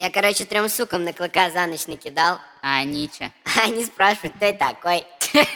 Я, короче, 3 сукам на клыка за ночь накидал. А они чё? Они спрашивают, кто я такой.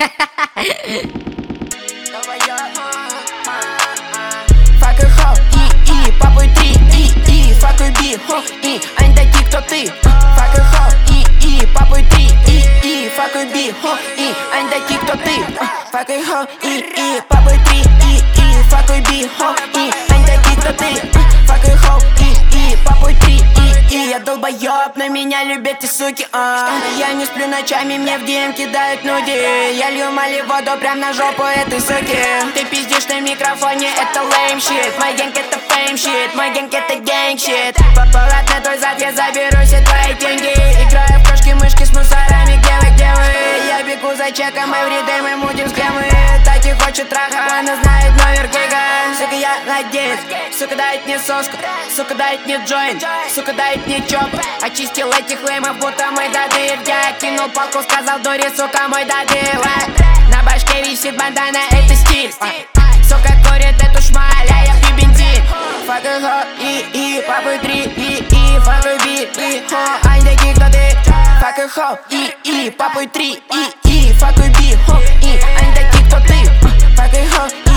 Фак и хоу, и, папой 3, и, фак и би, хо, и, они такие, кто ты? Фак и хоу, и, папой 3, и, фак и би, хо, и, они такие, кто ты? Фак и хоу, и, папой 3, и, фак и би, хо, и, они такие, кто ты? Фак и хоу, и, папой 3, и, я долбоёб, на меня любят эти суки, Я не сплю ночами, мне в ДМ кидают нуди. Я лью моли воду прям на жопу этой суки. Ты пиздишь на микрофоне, это lame shit. Мой гэнг это fame shit, мой гэнг это gang shit. Поворот на твой зад, я заберу все твои деньги. Играю в кошки-мышки с мусорами, где вы? Я бегу за чеком, everyday мы мутим схемы. Тати хочет траха, она знает номер гига. Сука, я надеюсь, сука, дает мне соску, сука, дает мне джойнт, сука, дает мне чоп. Очистил этих леймов, будто мой дадыр. Я кинул палку, сказал дури, сука, мой дадыр. На башке висит бандана, это стиль. Сука, курит эту шмаль, а я пью бензин. Фак и хо, и, папы 3, и, фак и би, и, хо, ай, такие, кто ты? Фак и хо, и, папы 3, и, фак и би, хо, и, ай, такие, кто ты? Фак и хо,